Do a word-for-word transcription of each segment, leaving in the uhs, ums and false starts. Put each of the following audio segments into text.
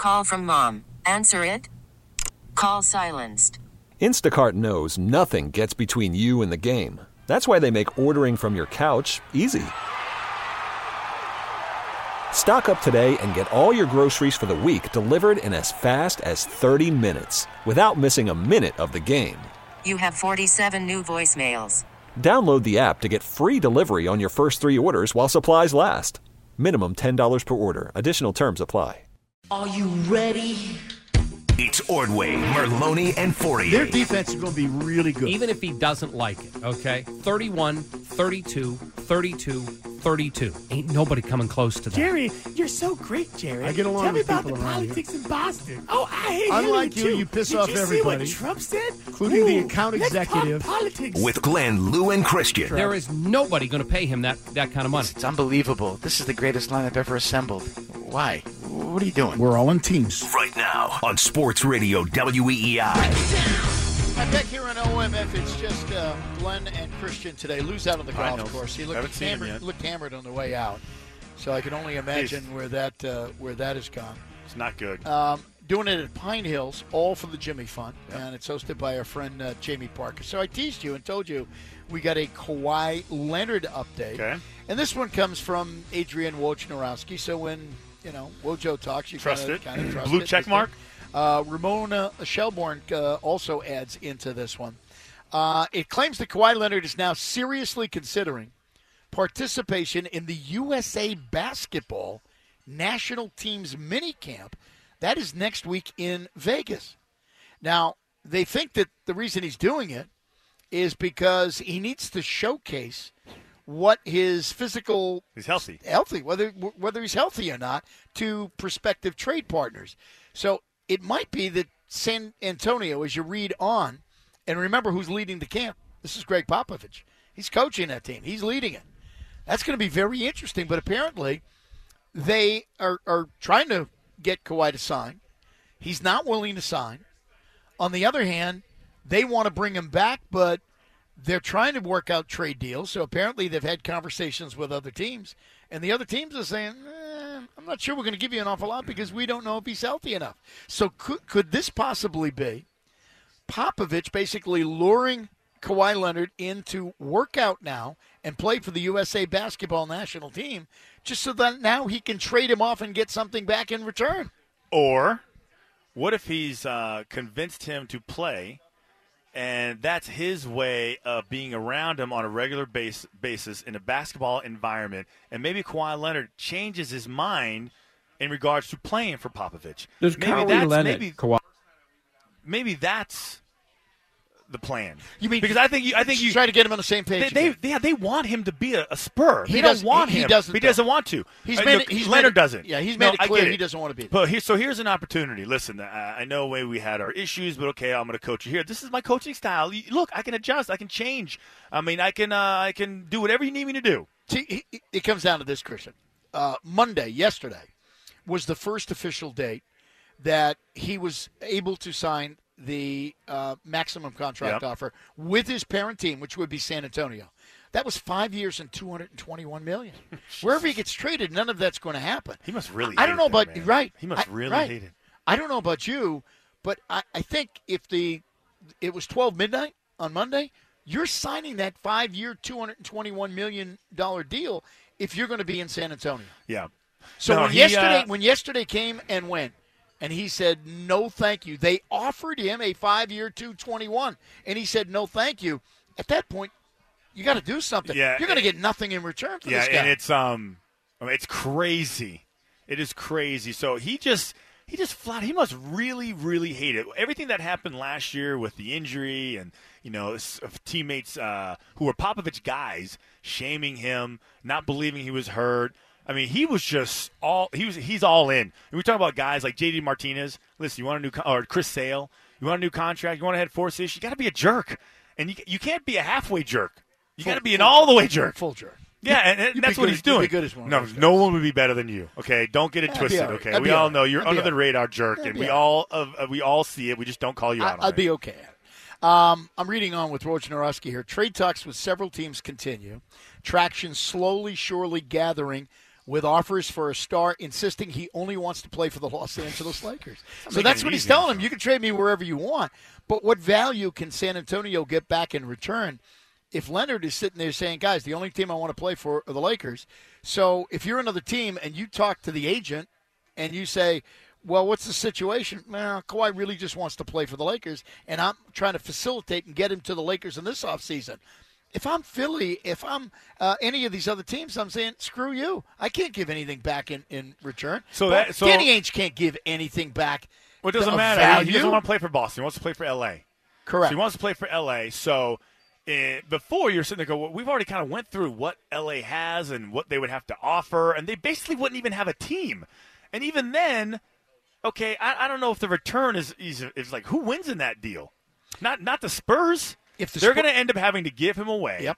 Call from mom. Answer it. Call silenced. Instacart knows nothing gets between you and the game. That's why they make ordering from your couch easy. Stock up today and get all your groceries for the week delivered in as fast as thirty minutes without missing a minute of the game. You have forty-seven new voicemails. Download the app to get free delivery on your first three orders while supplies last. Minimum ten dollars per order. Additional terms apply. Are you ready? It's Ordway, Merloni, and Fourier. Their defense is going to be really good. Even if he doesn't like it, okay? thirty-one, thirty-two, thirty-two, thirty-two. Ain't nobody coming close to that. Jerry, you're so great, Jerry. I get along Tell me with about people the around politics here. in Boston. Oh, I hate Unlike Hillary, you, too. you piss Did off you everybody, see what Trump said? including Ooh, the account let's talk executive. politics. With Glenn, Lou, and Christian. There is nobody going to pay him that, that kind of money. It's unbelievable. This is the greatest lineup ever assembled. Why? What are you doing? We're all in teams. Right now on Sports Radio W E E I. I'm back here on O M F. It's just uh, Glenn and Christian today. Lou's out on the I golf know. course. He looked Haven't seen him hammered, yet. looked hammered on the way out. So I can only imagine He's- where that uh, where that has gone. It's not good. Um, doing it at Pine Hills, all for the Jimmy Fund, and it's hosted by our friend uh, Jamie Parker. So I teased you and told you we got a Kawhi Leonard update. Okay. And this one comes from Adrian Wojnarowski. So when, you know, Wojo talks, you Trust kinda, it. Kinda trust Blue it. check mark. Uh, Ramona Shelbourne uh, also adds into this one. Uh, it claims that Kawhi Leonard is now seriously considering participation in the U S A Basketball National Team's minicamp. That is next week in Vegas. Now, they think that the reason he's doing it is because he needs to showcase what his physical He's healthy. healthy whether whether he's healthy or not to prospective trade partners. So it might be that San Antonio, as you read on, and remember who's leading the camp. This is Greg Popovich. He's coaching that team. He's leading it. That's going to be very interesting. But apparently, they are, are trying to get Kawhi to sign. He's not willing to sign. On the other hand, they want to bring him back, but they're trying to work out trade deals. So apparently, they've had conversations with other teams, and the other teams are saying, eh, "I'm not sure we're going to give you an awful lot because we don't know if he's healthy enough." So could could this possibly be Popovich basically luring Kawhi Leonard in to work out now and play for the U S A Basketball National Team, just so that now he can trade him off and get something back in return? Or what if he's uh, convinced him to play, and that's his way of being around him on a regular base, basis in a basketball environment, and maybe Kawhi Leonard changes his mind in regards to playing for Popovich. Does maybe Kawhi that's, Leonard, maybe, Kawhi, maybe that's the plan. You mean because I think you, I think you try to get him on the same page? They, again. they, yeah, they want him to be a, a Spur. He they don't doesn't- want he- he him. doesn't, He though. doesn't want to. He's Uh, made look, it- he's Leonard made it- doesn't. yeah, he's made No, it I clear get he it. doesn't want to be there. But here, so here's an opportunity. Listen, I, I know maybe we had our issues, but okay, I'm going to coach you here. This is my coaching style. You- Look, I can adjust. I can change. I mean, I can uh, I can do whatever you need me to do. See, it- it comes down to this, Christian. Uh, Monday, yesterday, was the first official date that he was able to sign the uh, maximum contract Yep. offer with his parent team, which would be San Antonio. That was five years and two hundred twenty-one million dollars. Wherever he gets traded, none of that's going to happen. He must really. I hate don't know it there, about man. right. He must I- really right. hate it. I don't know about you, but I, I think if the it was twelve midnight on Monday, you're signing that five-year, two hundred twenty-one million dollars deal if you're going to be in San Antonio. Yeah. So No, when he, yesterday, uh, when yesterday came and went, and he said no, thank you. They offered him a five-year, two twenty-one, and he said no, thank you. At that point, you got to do something. Yeah, You're going to it- get nothing in return for Yeah, this guy. and it's um, I mean, it's crazy. It is crazy. So he just he just flat. He must really, really hate it. Everything that happened last year with the injury and you know s- teammates uh, who were Popovich guys shaming him, not believing he was hurt. I mean, he was just all he was. He's all in. And we talk about guys like J D Martinez. Listen, you want a new con- or Chris Sale. You want a new contract. You want to head force this. You got to be a jerk, and you you can't be a halfway jerk. You got to be an all the way jerk. Full jerk. Yeah, and, and You'd that's be what good he's as- you'd be doing. good as one of no, those guys. no one would be better than you. Okay, don't get it That'd be twisted. all right. Okay, That'd we be all all right. know you're That'd be under the all right. radar jerk, That'd and be we all all uh, we all see it. We just don't call you out I, on I'd it. be okay. Um, I'm reading on with Wojnarowski here. Trade talks with several teams continue. Traction slowly, surely gathering with offers for a star insisting he only wants to play for the Los Angeles Lakers. So making that's it what he's easy telling on him. You can trade me wherever you want, but what value can San Antonio get back in return if Leonard is sitting there saying, guys, the only team I want to play for are the Lakers? So if you're another team and you talk to the agent and you say, well, what's the situation? Well, Kawhi really just wants to play for the Lakers, and I'm trying to facilitate and get him to the Lakers in this offseason. If I'm Philly, if I'm uh, any of these other teams, I'm saying, screw you. I can't give anything back in, in return. So Well, that so Danny Ainge can't give anything back. well, it doesn't of matter. value. He doesn't want to play for Boston. He wants to play for L A. Correct. So he wants to play for L A. So uh, before you're sitting there going, well, we've already kind of went through what L A has and what they would have to offer, and they basically wouldn't even have a team. And even then, okay, I, I don't know if the return is, is is like who wins in that deal. Not not the Spurs. If the They're Spur- going to end up having to give him away. Yep.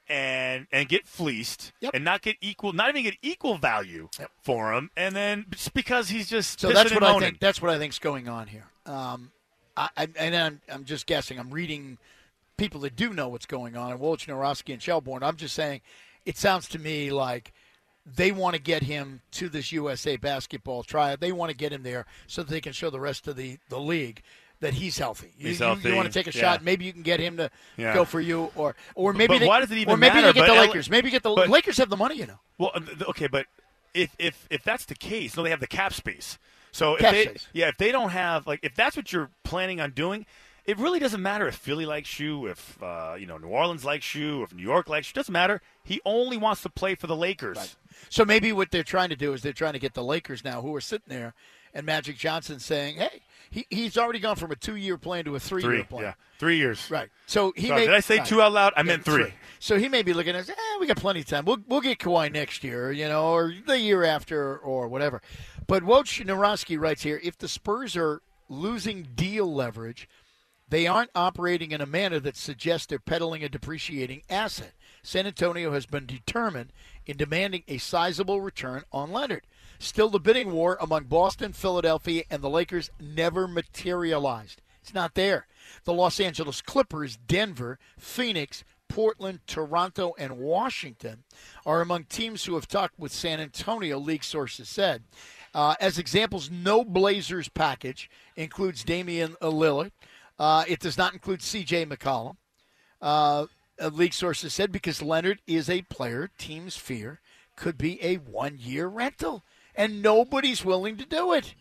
And and get fleeced Yep. and not get equal, not even get equal value Yep. for him, and then just because he's just So pissing that's and what I moaning. think. That's what I think's going on here. Um, I, I, and I'm, I'm just guessing. I'm reading people that do know what's going on, and Wojnarowski and Shelbourne. I'm just saying, it sounds to me like they want to get him to this U S A basketball tryout. They want to get him there so that they can show the rest of the, the league that he's healthy. You, He's you- healthy, You, want to take a yeah. shot? Maybe you can get him to Yeah. go for you, or or maybe But they, why does it even or maybe matter? they get But the L A Lakers. Maybe get the but- Lakers have the money, you know. Well, uh, th- okay, but if if if that's the case, no, they have the cap space. So if Cap they, space. yeah, if they don't have like if that's what you're planning on doing, it really doesn't matter if Philly likes you, if uh, you know New Orleans likes you, if New York likes you. It doesn't matter. He only wants to play for the Lakers. Right. So maybe what they're trying to do is they're trying to get the Lakers now, who are sitting there, and Magic Johnson saying, "Hey, he, he's already gone from a two-year plan to a three-year Three, plan." yeah, three years. Right. So he Sorry, may, did I say right. two out loud? I Yeah, meant three. So he may be looking at, eh, we got plenty of time. We'll we'll get Kawhi next year, you know, or the year after, or whatever. But Wojnarowski writes here: if the Spurs are losing deal leverage, they aren't operating in a manner that suggests they're peddling a depreciating asset. San Antonio has been determined in demanding a sizable return on Leonard. Still, the bidding war among Boston, Philadelphia, and the Lakers never materialized. It's not there. The Los Angeles Clippers, Denver, Phoenix, Portland, Toronto, and Washington are among teams who have talked with San Antonio, league sources said. Uh, as examples, no Blazers package includes Damian Lillard. Uh, it does not include C J McCollum. Uh, league sources said because Leonard is a player teams fear could be a one-year rental, and nobody's willing to do it.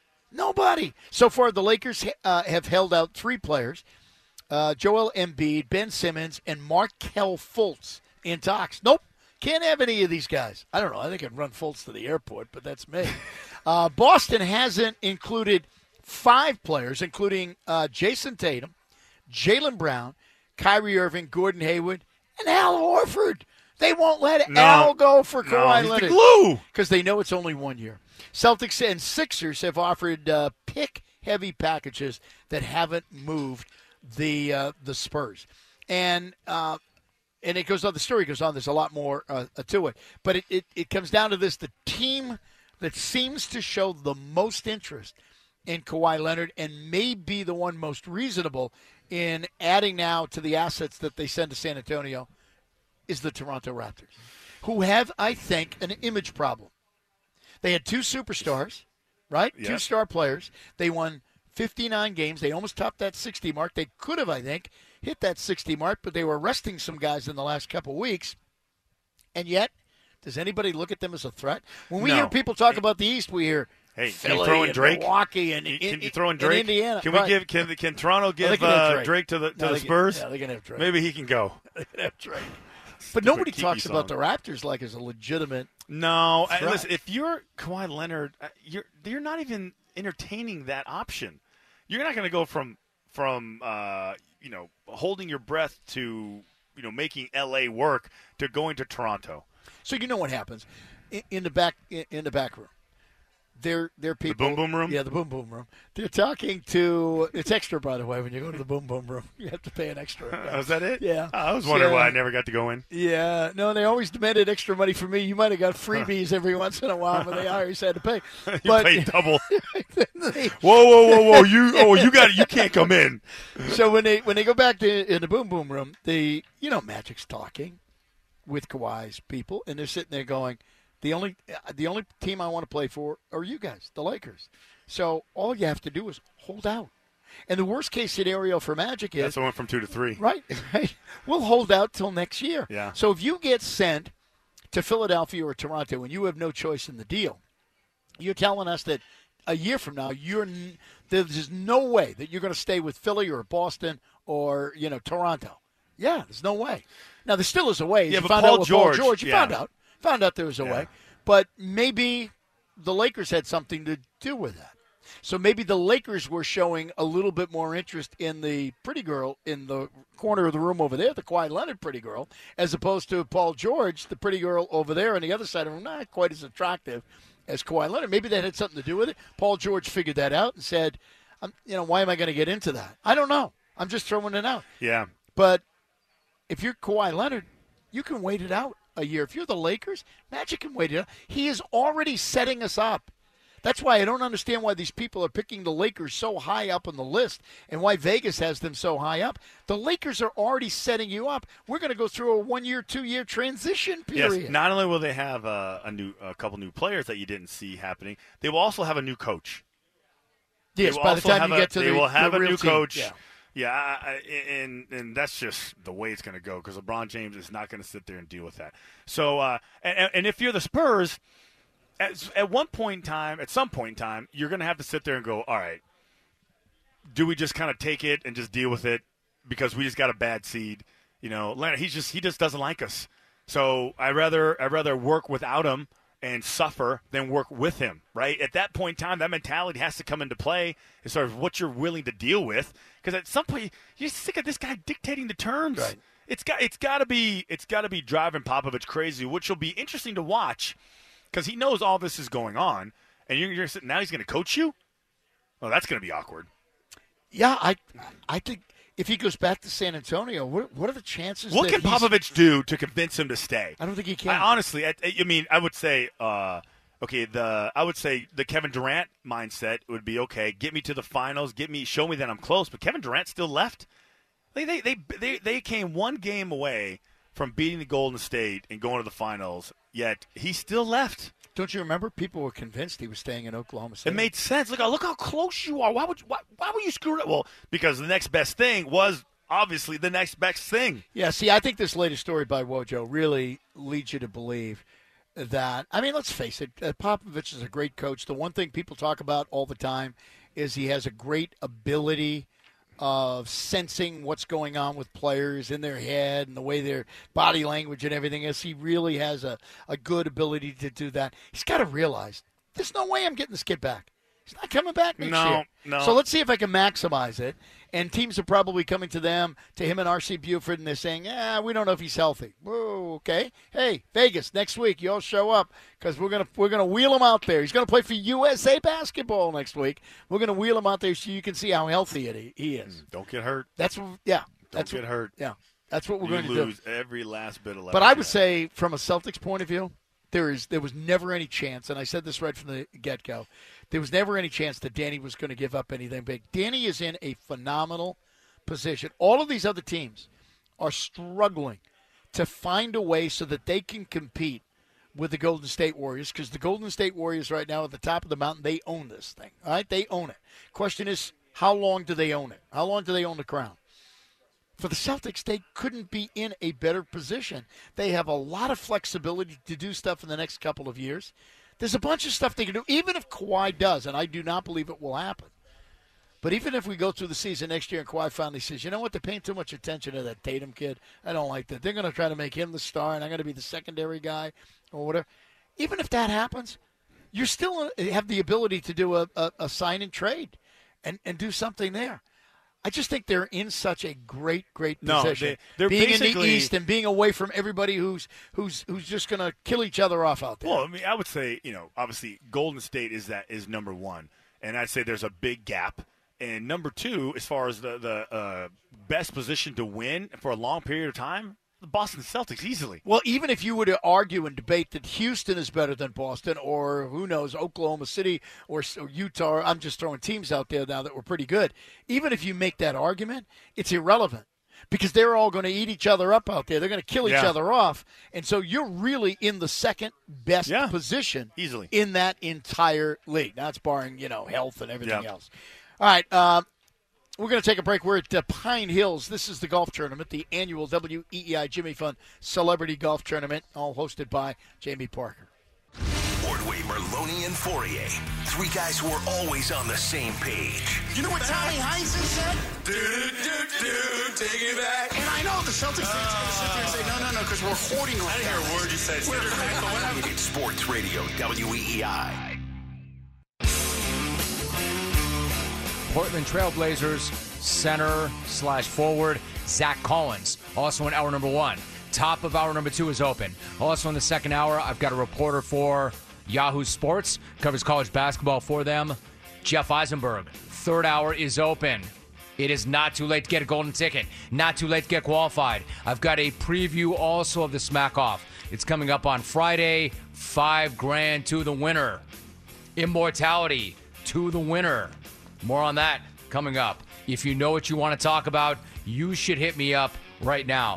Nobody. So far, the Lakers uh, have held out three players, uh, Joel Embiid, Ben Simmons, and Markelle Fultz in talks. Nope. Can't have any of these guys. I don't know. I think I'd run Fultz to the airport, but that's me. uh, Boston hasn't included five players, including uh, Jason Tatum, Jaylen Brown, Kyrie Irving, Gordon Hayward, and Al Horford. They won't let No. Al go for No, Kawhi he's the Leonard. glue. Because they know it's only one year. Celtics and Sixers have offered uh, pick-heavy packages that haven't moved the uh, the Spurs. And uh, and it goes on. The story goes on. There's a lot more uh, to it. But it, it, it comes down to this. The team that seems to show the most interest in Kawhi Leonard and may be the one most reasonable in adding now to the assets that they send to San Antonio is the Toronto Raptors, who have, I think, an image problem. They had two superstars, right? Yep. Two star players. They won fifty-nine games. They almost topped that sixty mark. They could have, I think, hit that sixty mark, but they were resting some guys in the last couple weeks. And yet, does anybody look at them as a threat? When we No. hear people talk about the East, we hear Hey, can Philly you throw in and Drake? Milwaukee and Can in, you throw in and Drake? Indiana. Can we Right. give? Can can Toronto Oh, they give can have uh, Drake. Drake to the to No, the they can- Spurs? yeah, they can have Drake. Maybe he can go. That's right. But nobody Kiki talks song. about the Raptors like as a legitimate. No, I, Threat. listen. If you're Kawhi Leonard, uh, you're you're not even entertaining that option. You're not going to go from from uh, you know holding your breath to you know making L A work to going to Toronto. So you know what happens in, in the back in, in the back room. They're they're people. boom boom room? Yeah, the boom boom room. They're talking to. It's extra, by the way. When you go to the boom boom room, you have to pay an extra. Oh, is that it? Yeah. Oh, I was wondering So- why I never got to go in. Yeah, no, they always demanded extra money from me. You might have got freebies every once in a while, but they always had to pay. You But paid double. they- Whoa, whoa, whoa, whoa! You oh, you got you can't come in. so when they when they go back to in the boom boom room, the you know Magic's talking with Kawhi's people, and they're sitting there going, The only the only team I want to play for are you guys, the Lakers. So all you have to do is hold out. And the worst case scenario for Magic is that's the one from two to three. Right, right. We'll hold out till next year. Yeah. So if you get sent to Philadelphia or Toronto and you have no choice in the deal, you're telling us that a year from now you're there's no way that you're going to stay with Philly or Boston or you know Toronto. Yeah, there's no way. Now there still is a way. Yeah, you but found Paul out with George, Paul George. You yeah. found out. Found out there was a Yeah. way. But maybe the Lakers had something to do with that. So maybe the Lakers were showing a little bit more interest in the pretty girl in the corner of the room over there, the Kawhi Leonard pretty girl, as opposed to Paul George, the pretty girl over there on the other side of the room, not quite as attractive as Kawhi Leonard. Maybe that had something to do with it. Paul George figured that out and said, um, you know, why am I going to get into that? I don't know. I'm just throwing it out. Yeah. But if you're Kawhi Leonard, you can wait it out a year. If you're the Lakers, Magic can wait it out. He is already setting us up. That's why I don't understand why these people are picking the Lakers so high up on the list and why Vegas has them so high up. The Lakers are already setting you up. We're going to go through a one-year, two-year transition period. Yes, not only will they have uh, a new, a couple new players that you didn't see happening, they will also have a new coach. Yes, They will by the also time have you a- get to they the will have the a real new team. coach. Yeah. Yeah, I, I, and and that's just the way it's going to go because LeBron James is not going to sit there and deal with that. So, uh, and, and if you're the Spurs, at, at one point in time, at some point in time, you're going to have to sit there and go, all right, do we just kind of take it and just deal with it because we just got a bad seed? You know, Leonard, he's just he just doesn't like us. So I rather I rather work without him and suffer than work with him, right? At that point in time, that mentality has to come into play as sort of what you're willing to deal with. Because at some point, you're sick of this guy dictating the terms. Right. It's got it's got to be it's got to be driving Popovich crazy, which will be interesting to watch because he knows all this is going on, and you're, you're sitting now he's going to coach you. Well, that's going to be awkward. Yeah, I, I think if he goes back to San Antonio, what, what are the chances? What that can he's- Popovich do to convince him to stay? I don't think he can. I, honestly, I, I mean, I would say, uh, okay, the I would say the Kevin Durant mindset would be okay. Get me to the finals, get me, show me that I'm close. But Kevin Durant still left. They they they they, they came one game away from beating the Golden State and going to the finals. Yet he still left. Don't you remember? People were convinced he was staying in Oklahoma City. It made sense. Look, look how close you are. Why would you, why, why would you screw it up? Well, because the next best thing was obviously the next best thing. Yeah, see, I think this latest story by Wojo really leads you to believe that, I mean, let's face it, uh, Popovich is a great coach. The one thing people talk about all the time is he has a great ability of sensing what's going on with players in their head and the way their body language and everything is. He really has a, a good ability to do that. He's got to realize there's no way I'm getting this kid back. He's not coming back next No, year. no. So let's see if I can maximize it. And teams are probably coming to them, to him and R C Buford, and they're saying, yeah, we don't know if he's healthy. Whoa, okay. Hey, Vegas, next week, you all show up because we're going to we're gonna wheel him out there. He's going to play for U S A Basketball next week. We're going to wheel him out there so you can see how healthy it, he is. Don't get hurt. That's what, yeah. Don't that's get what, hurt. Yeah, that's what we're You going to do. lose every last bit of But I would leverage. say, from a Celtics point of view, there is there was never any chance, and I said this right from the get-go, there was never any chance that Danny was going to give up anything big. Danny is in a phenomenal position. All of these other teams are struggling to find a way so that they can compete with the Golden State Warriors, because the Golden State Warriors right now at the top of the mountain, they own this thing. All right, they own it. Question is, how long do they own it? How long do they own the crown? For the Celtics, they couldn't be in a better position. They have a lot of flexibility to do stuff in the next couple of years. There's a bunch of stuff they can do, even if Kawhi does, and I do not believe it will happen. But even if we go through the season next year and Kawhi finally says, you know what, they're paying too much attention to that Tatum kid. I don't like that. They're going to try to make him the star, and I'm going to be the secondary guy or whatever. Even if that happens, you still have the ability to do a, a, a sign and trade and, and do something there. I just think they're in such a great, great No, position. they- they're being in the basically- East and being away from everybody who's who's who's just going to kill each other off out there. Well, I mean, I would say, you know, obviously Golden State is that is number one, and I'd say there's a big gap. And number two, as far as the the uh, best position to win for a long period of time, the Boston Celtics easily. Well, even if you were to argue and debate that Houston is better than Boston, or who knows, Oklahoma City or, or Utah, I'm just throwing teams out there now that were pretty good. Even if you make that argument, it's irrelevant, because they're all going to eat each other up out there. They're going to kill each Yeah. other off. And so you're really in the second best Yeah. position Easily. in that entire league. That's barring, you know, health and everything Yeah. else. All right. Uh, we're going to take a break. We're at uh, Pine Hills. This is the golf tournament, the annual W E E I Jimmy Fund Celebrity Golf Tournament, all hosted by Jamie Parker. Ordway, Merloni, and Fourier. Three guys who are always on the same page. You know what Tommy Heinsohn said? Do, do, do, take it back. And I know the Celtics fans are going to sit there and say, no, no, no, because we're hoarding like that. I didn't hear a word you said. We're It's Sports Radio, W E E I. Portland Trailblazers center slash forward Zach Collins, also in hour number one. Top of hour number two is open. Also in the second hour, I've got a reporter for Yahoo Sports, covers college basketball for them, Jeff Eisenberg. Third hour is open. It is not too late to get a golden ticket. Not too late to get qualified. I've got a preview also of the Smack Off. It's coming up on Friday. Five grand to the winner. Immortality to the winner. More on that coming up. If you know what you want to talk about, you should hit me up right now.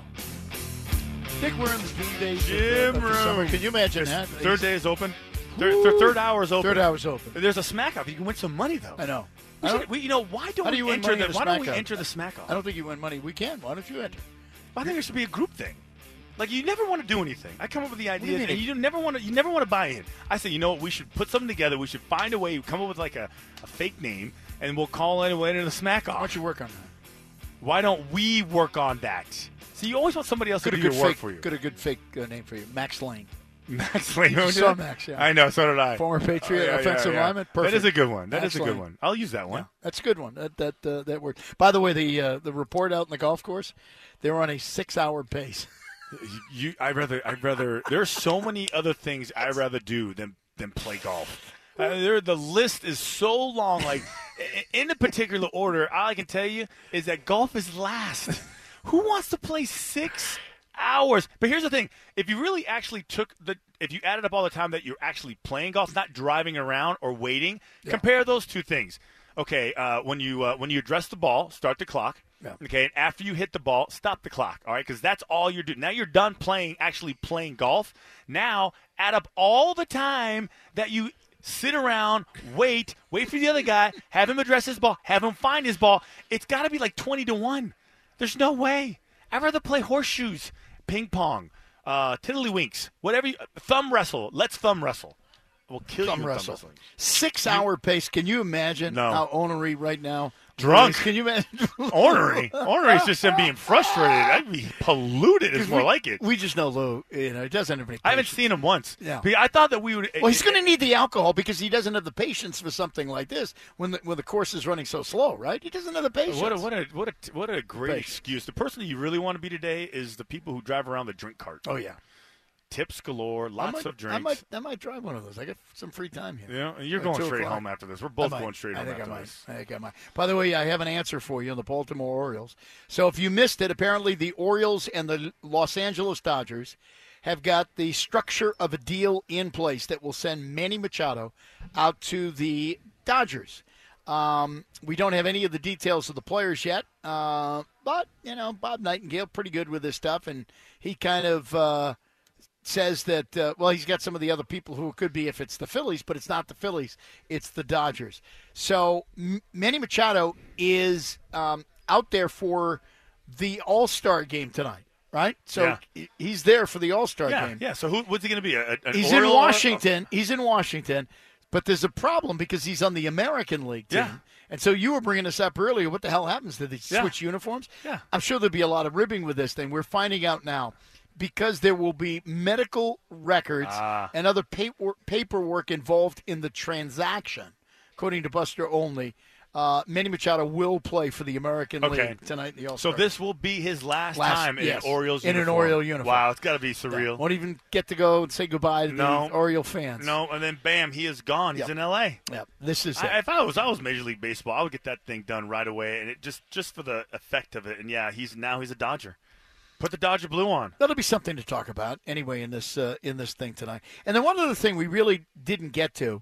I think we're in the June days Gym of, uh, of the summer. room. Can you imagine There's- that? Third day is open. Third, third, third hour is open. Third hour is open. There's a smack off. You can win some money though. I know. We I should, don't- we, you know why don't How do we you win enter money the in the Why don't we smack-off? enter the smack off? I don't think you win money. We can. Why don't you enter? I think there should be a group thing. Like you never want to do anything. I come up with the do you ideas, mean? and you never want to. You never want to buy in. I say, you know what? We should put something together. We should find a way. Come up with like a, a fake name, and we'll call it and the smack off. Why don't you work on that? Why don't we work on that? See, you always want somebody else Good to a do good your work fake, for you. Good a good fake uh, name for you, Max Lane. Max Lane. You saw Max, yeah. I know. So did I. Former Patriot Oh, yeah, offensive yeah, yeah. lineman. Perfect. That is a good one. That Max is a good Lane. one. I'll use that one. Yeah, that's a good one. That that uh, that word. By the way, the uh, the report out in the golf course, they're on a six-hour pace. You, I rather, I rather. There's so many other things I would rather do than than play golf. Uh, there, the list is so long. Like i- in a particular order, all I can tell you is that golf is last. Who wants to play six hours? But here's the thing: if you really actually took the, if you added up all the time that you're actually playing golf, not driving around or waiting, Yeah. compare those two things. Okay, uh, when you uh, when you address the ball, start the clock. Yeah. Okay, and after you hit the ball, stop the clock. All right, because that's all you're doing. Now you're done playing, actually playing golf. Now add up all the time that you sit around, wait, wait for the other guy, have him address his ball, have him find his ball. It's got to be like twenty to one. There's no way. I'd rather play horseshoes, ping pong, uh, tiddlywinks, whatever. You, thumb wrestle. Let's thumb wrestle. We'll kill Thumb you with wrestle. thumb wrestling. Six-hour pace. Can you imagine No. how ornery right now? Drunk. Can you imagine? Ornery. Ornery is just him being frustrated. I'd be polluted is more we, like it. We just know Lou. You know, he doesn't have any. I haven't patience. seen him once. Yeah. But I thought that we would. Well, he's going to need the alcohol because he doesn't have the patience for something like this when the, when the course is running so slow, right? He doesn't have the patience. What a what a what a what a great Patience. excuse. The person that you really want to be today is the people who drive around the drink cart. Oh yeah, Tips galore, I lots might, of drinks. I might I might drive one of those. I got some free time here. You know, you're At going two straight o'clock. home after this. We're both I might. going straight I home think after I might. this. I think I might. By the way, I have an answer for you on the Baltimore Orioles. So if you missed it, apparently the Orioles and the Los Angeles Dodgers have got the structure of a deal in place that will send Manny Machado out to the Dodgers. Um, we don't have any of the details of the players yet, uh, but, you know, Bob Nightingale, pretty good with this stuff, and he kind of uh, says that, uh, well, he's got some of the other people who it could be if it's the Phillies, but it's not the Phillies, it's the Dodgers. So M- Manny Machado is um, out there for the All-Star game tonight, right? So Yeah. he- he's there for the All-Star Yeah, game. yeah. So who, what's he going to be? A, an He's Oriole in or- Washington. He's in Washington. But there's a problem because he's on the American League team. Yeah. And so you were bringing this up earlier. What the hell happens? Did they Yeah. switch uniforms? Yeah. I'm sure there'll be a lot of ribbing with this thing. We're finding out now because there will be medical records Ah. and other paper, paperwork involved in the transaction, according to Buster Olney. Uh, Manny Machado will play for the American Okay. League tonight in the So All-Star. this will be his last, Last- time in yes. an Orioles In an uniform. Oriole uniform. Wow, it's got to be surreal. Won't even get to go and say goodbye to No. the Oriole fans. No, and then bam, he is gone. He's Yep. in L A. Yeah, this is it. I, if I was I was Major League Baseball, I would get that thing done right away, and it just just for the effect of it. And yeah, he's now he's a Dodger. Put the Dodger blue on. That'll be something to talk about anyway in this uh, in this thing tonight. And then one other thing we really didn't get to,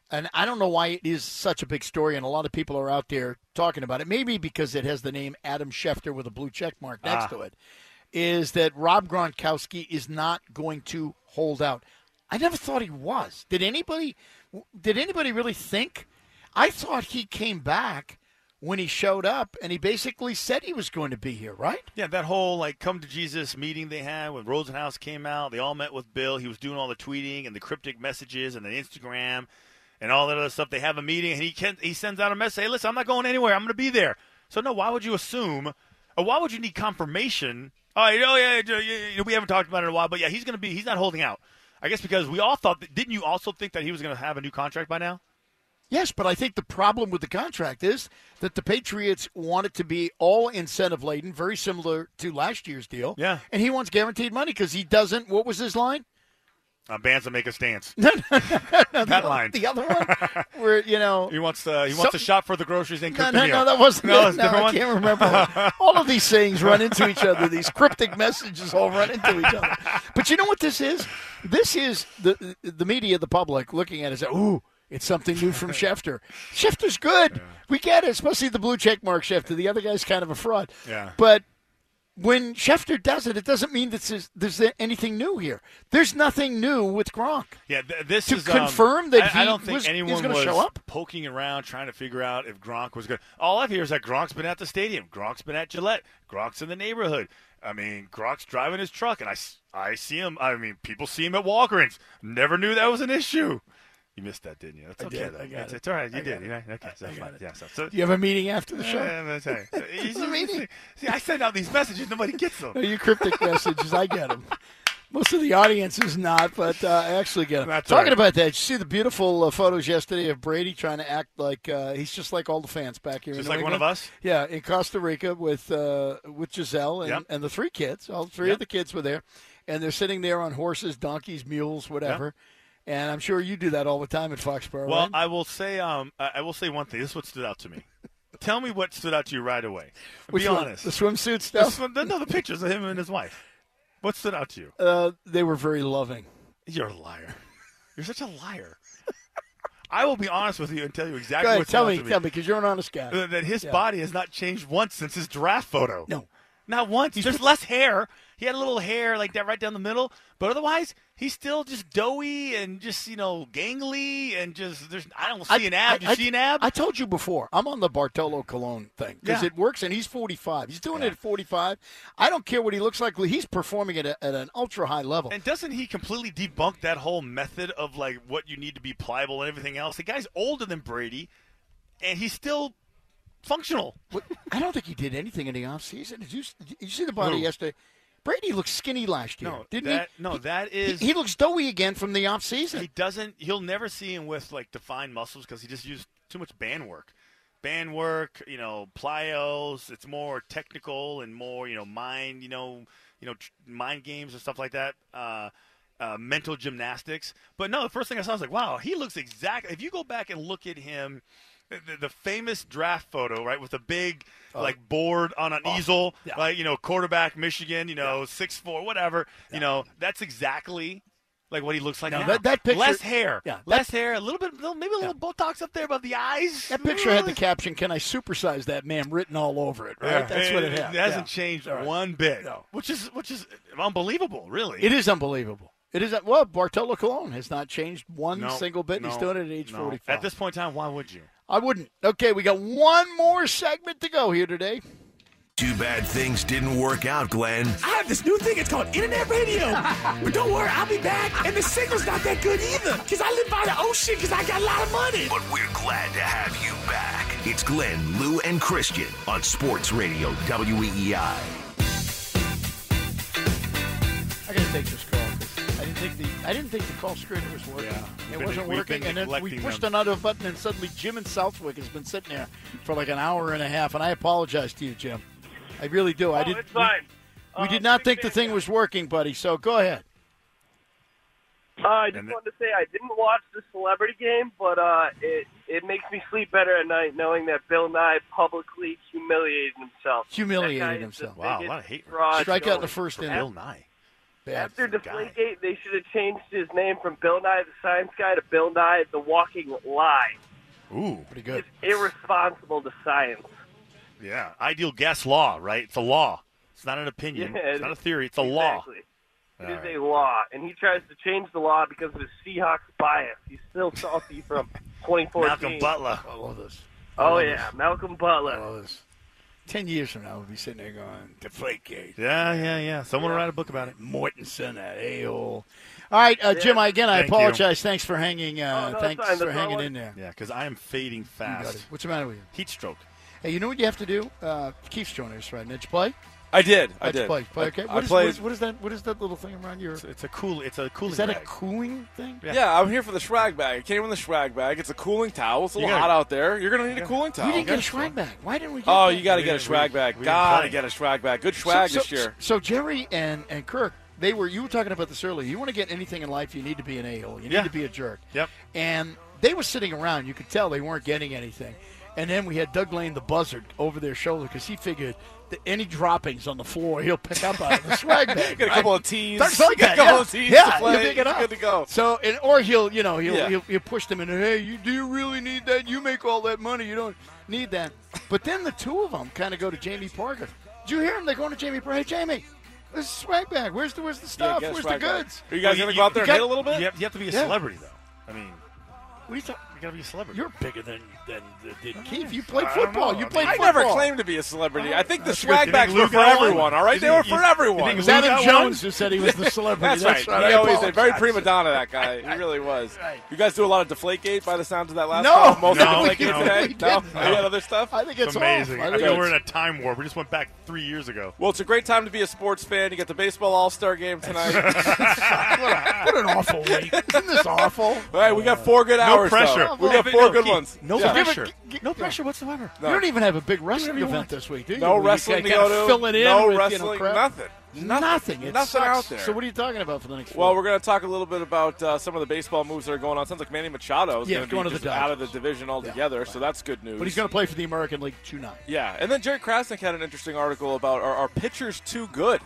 And I don't know why it is such a big story, and a lot of people are out there talking about it. Maybe because it has the name Adam Schefter with a blue check mark next Ah. to it, is that Rob Gronkowski is not going to hold out. I never thought he was. Did anybody? Did anybody really think? I thought he came back when he showed up, and he basically said he was going to be here, right? Yeah, that whole, like, come to Jesus meeting they had when Rosenhaus came out. They all met with Bill. He was doing all the tweeting and the cryptic messages and the Instagram and all that other stuff. They have a meeting, and he can, he sends out a message, hey, listen, I'm not going anywhere. I'm going to be there. So, no, why would you assume, or why would you need confirmation? Oh, you know, yeah, yeah, yeah, we haven't talked about it in a while, but, yeah, he's going to be – he's not holding out. I guess because we all thought – didn't you also think that he was going to have a new contract by now? Yes, but I think the problem with the contract is that the Patriots want it to be all incentive-laden, very similar to last year's deal. Yeah. And he wants guaranteed money because he doesn't – what was his line? Uh, bands that make a stance. No, no, no, no, that the, line. The other one where, you know. He wants uh, he wants so, a shop for the groceries and no, cook no, the meal. No, that wasn't no, it. it's a No, different I one? can't remember. All of these sayings run into each other. These cryptic messages all run into each other. But you know what this is? This is the the media, the public, looking at it and say, ooh, it's something new from Schefter. Schefter's good. Yeah. We get it, especially the blue check mark Schefter. The other guy's kind of a fraud. Yeah. But when Schefter does it, it doesn't mean that there's anything new here. There's nothing new with Gronk. Yeah, th- this to is confirm um, that I, he I don't think was, anyone was was show up. poking around trying to figure out if Gronk was good. All I hear is that Gronk's been at the stadium. Gronk's been at Gillette. Gronk's in the neighborhood. I mean, Gronk's driving his truck, and I, I see him. I mean, people see him at Walgreens. Never knew that was an issue. You missed that, didn't you? That's I okay. did. Though. I got it's, it. it's all right. You I did. got You know? it. Okay. So, I got it. Yeah, so, so, Do you have a meeting after the show? Yeah, that's right. What's the meeting? See, I send out these messages. Nobody gets them. No, you cryptic messages. I get them. Most of the audience is not, but uh, I actually get them. That's Talking right. about that, did you see the beautiful uh, photos yesterday of Brady trying to act like uh, he's just like all the fans back here. Just in like New one of England? us? Yeah, in Costa Rica with uh, with Giselle and, Yep. and the three kids. All three Yep. of the kids were there, and they're sitting there on horses, donkeys, mules, whatever. And I'm sure you do that all the time at Foxborough. Well, right? I will say, um, I I will say one thing. This is what stood out to me. Tell me what stood out to you right away. Which Be one? honest. The swimsuit The stuff? swim- no, the pictures of him and his wife. What stood out to you? Uh, they were very loving. You're a liar. You're such a liar. I will be honest with you and tell you exactly Go ahead, what tell stood me, out to me. tell me, because you're an honest guy. Uh, That his Yeah. body has not changed once since his draft photo. No. Not once. There's less hair. He had a little hair like that right down the middle, but otherwise he's still just doughy and just, you know, gangly and just there's I don't see an ab. You I, see an ab? I told you before, I'm on the Bartolo Colon thing because Yeah. it works, and he's forty-five. He's doing it at forty-five. I don't care what he looks like. He's performing at, a, at an ultra high level. And doesn't he completely debunk that whole method of like what you need to be pliable and everything else? The guy's older than Brady, and he's still functional. What- I don't think he did anything in the offseason. Did you, did you see the body Who? yesterday? Brady looked skinny last year, No, didn't that, he? No, He- that he, is. he looks doughy again from the offseason. He doesn't. He'll never see him with like defined muscles because he just used too much band work. Band work, you know, plyos. It's more technical and more, you know, mind, you know, you know, tr- mind games and stuff like that. Uh, uh, mental gymnastics. But no, the first thing I saw was like, wow, he looks exactly. If you go back and look at him. The, the famous draft photo, right, with the big Oh. like board on an Oh, easel, yeah. like you know, quarterback, Michigan, you know, six four, whatever, you know, that's exactly like what he looks like No, now. that- that picture- less hair, yeah, less hair, a little bit, little- maybe a little Botox up there above the eyes. That picture had the caption, "Can I supersize that man?" written all over it. Right? Yeah. That's what it had. It hasn't Yeah. changed All right. one bit, No. which is which is unbelievable, really. It is unbelievable. It is. Well, Bartolo Colon has not changed one No, single bit. and He's no, doing it at age no. forty-five. At this point in time, why would you? I wouldn't. Okay, we got one more segment to go here today. Too bad things didn't work out, Glenn. I have this new thing. It's called internet radio. But don't worry, I'll be back. And the signal's not that good either. Because I live by the ocean because I got a lot of money. But we're glad to have you back. It's Glenn, Lou, and Christian on Sports Radio W E E I. I got to take this call. 'cause I didn't think the I didn't think the call screener was working. Yeah, we've It been- wasn't we've working, been and then we neglecting pushed them. another button, and suddenly Jim in Southwick has been sitting there for like an hour and a half. And I apologize to you, Jim. I really do. I Oh, did. it's fine. We, we Uh, did not big think the fan, thing guys. was working, buddy. So go ahead. Uh, I just And th- wanted to say I didn't watch the celebrity game, but uh, it it makes me sleep better at night knowing that Bill Nye publicly humiliated himself. Humiliated That guy is himself. the Wow, a biggest lot of hate. fraud Strike out in going. the first inning. Bill Nye. After Deflategate, they should have changed his name from Bill Nye the Science Guy to Bill Nye the Walking Lie. Ooh, pretty good. It's irresponsible to science. Yeah, ideal guess law, right? It's a law. It's not an opinion. Yeah, it's not a theory. It's a law. Exactly. It All is right. a law, and he tries to change the law because of his Seahawks bias. He's still salty from twenty fourteen. Malcolm Butler. I love this. I Oh, love yeah, this. Malcolm Butler. I love this. Ten years from now, we'll be sitting there going, Deflategate. Yeah, yeah, yeah. Someone will write a book about it. Mortensen, that a-hole. All right, uh, Jim, Yeah. again, I Thank you. apologize. Thanks for hanging uh, Oh, no, Thanks it's fine. for That's all hanging I- in there. Yeah, because I am fading You got fast. it. What's the matter with you? Heat stroke. Hey, you know what you have to do? Uh, Keith's joining us right now. Did you play? I did. I How'd you did. play? Play I- okay. I What is, played- what, is, what is that? What is that little thing around your? It's, it's a cool. It's a cooling. Is that a bag. cooling thing? Yeah. I'm here for the swag bag. It came in the swag bag. It's a cooling towel. It's a You little gotta- hot out there. You're gonna need a cooling towel. We didn't get a swag bag. Why didn't we? Get Oh, that? you got to We get a didn't- swag we- bag. we didn't Gotta play. get a swag bag. Good swag so, this so, year. So Jerry and, and Kirk, they were. You were talking about this earlier. You want to get anything in life, you need to be an a-hole. You need Yeah. to be a jerk. Yep. And they were sitting around. You could tell they weren't getting anything. And then we had Doug Lane, the buzzard, over their shoulder because he figured that any droppings on the floor he'll pick up out of the swag bag. Get a couple of tees. That's like Get that. a couple yeah. of tees yeah, to play. he'll pick it He's up. good to go. So, and, or he'll, you know, he'll, Yeah. he'll, he'll push them in. Hey, you, do you really need that? You make all that money. You don't need that. But then the two of them kind of go to Jamie Parker. Did you hear him? They're going to Jamie Parker. Hey, Jamie, where's the swag bag? Where's the where's the Yeah, stuff? get a where's the swag bag. goods? Are you guys Well, gonna you- go out there you and hit got- a little bit? You have, you have to be a Yeah. celebrity, though. I mean, What are you talking? you got to be a celebrity. You're bigger than than, than Keith. You played I don't football. know. You I played I football. never claimed to be a celebrity. I think the That's swag good. bags You were think for Lou got one? everyone, all right? You They were think- for you- everyone. you It think was Lou Adam got Jones one? who said he was the celebrity. That's, right. I He always did. Very apologize. prima donna, that guy. He really was. Right. You guys do a lot of Deflategate by the sounds of that last No. call? Most No, of we Deflategate didn't. today? We No? didn't. You got other stuff? I think It's it's amazing. off. I think feel it's- we're in a time warp. We just went back three years ago. Well, it's a great time to be a sports fan. You get the baseball all-star game tonight. What an awful week. Isn't this awful? All right, we got four good No hours. pressure. Though. We No, got four no, good Keith, ones. No Yeah. pressure. Give it- gi- no yeah. pressure whatsoever. No. You don't even have a big wrestling you event want. this week, do you? No Where you wrestling to kinda go to. Fill it in no with, wrestling. You know, crap? nothing. Nothing. It Nothing sucks. out there. So what are you talking about for the next? Well, four? we're going to talk a little bit about uh, some of the baseball moves that are going on. Sounds like Manny Machado is Yeah, going to going be to the just out of the Dodgers. division altogether, so that's good news. But he's going to play for the American League tonight. Yeah, and then Jerry Krasnick had an interesting article about are, are pitchers too good?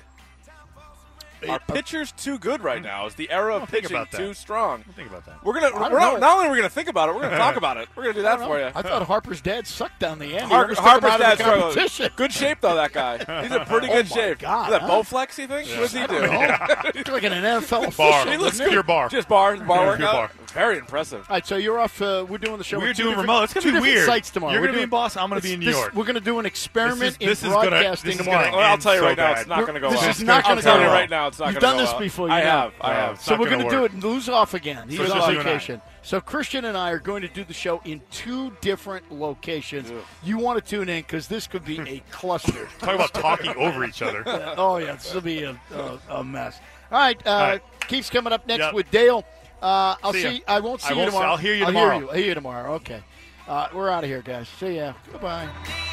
Are pitchers too good right now? Is the era of Don't think pitching about that. too strong? Think about that. We're gonna I don't we're not, know. not only are we gonna think about it, we're gonna talk about it. We're gonna do I that don't for know. you. I thought Harper's dad sucked down the end. He Har- almost took him Harper's out of dad's the struggling. competition. Good shape though, that guy. He's in pretty Oh good my shape. God, Is that huh? Bowflex? You think? What does he I do? don't know. He's like an N F L Bar. official. He looks Pure good. bar. Just bar, bar Yeah, pure workout. bar. Very impressive. All right, so you're off. Uh, we're doing the show. We're with two doing different- remote. It's gonna two be different weird. sites tomorrow. You're We're gonna be doing- in Boston. I'm gonna this- be in New this- York. We're going to do an experiment This is- in this is gonna- broadcasting this is tomorrow. gonna Well, I'll end tell you so right now, bad. it's not going to go This well. is not I'll gonna tell go you well. right now, it's not You've going to done go this well. before. You I know. have. I Oh, have. it's So not we're gonna going to do work. it. Lou's off again. He's So on just you and I. vacation. So Christian and I are going to do the show in two different locations. Ugh. You want to tune in because this could be a cluster. Talk about talking over each other. Uh, oh yeah, this will be a, a, a mess. All right, uh, All right. Keith's coming up next Yep. with Dale. Uh, I'll See see. ya. I won't see I you won't see- tomorrow. I'll hear you I'll tomorrow. Hear you. I'll hear you tomorrow. Okay. Uh, we're out of here, guys. See ya. Goodbye.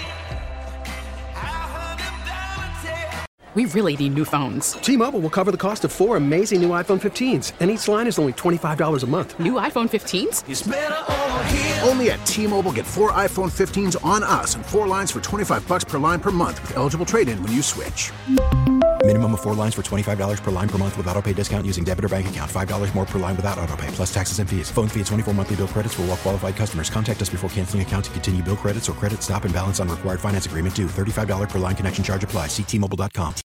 We really need new phones. T-Mobile will cover the cost of four amazing new iPhone fifteens, and each line is only twenty-five dollars a month. New iPhone fifteens? It's better over here. Only at T-Mobile, get four iPhone fifteens on us and four lines for twenty-five bucks per line per month with eligible trade-in when you switch. Minimum of four lines for twenty-five dollars per line per month with autopay discount using debit or bank account. five dollars more per line without autopay, plus taxes and fees. Phone fee at twenty-four monthly bill credits for well-qualified customers. Contact us before canceling account to continue bill credits or credit stop and balance on required finance agreement due. thirty-five dollars per line connection charge applies. See T Mobile dot com.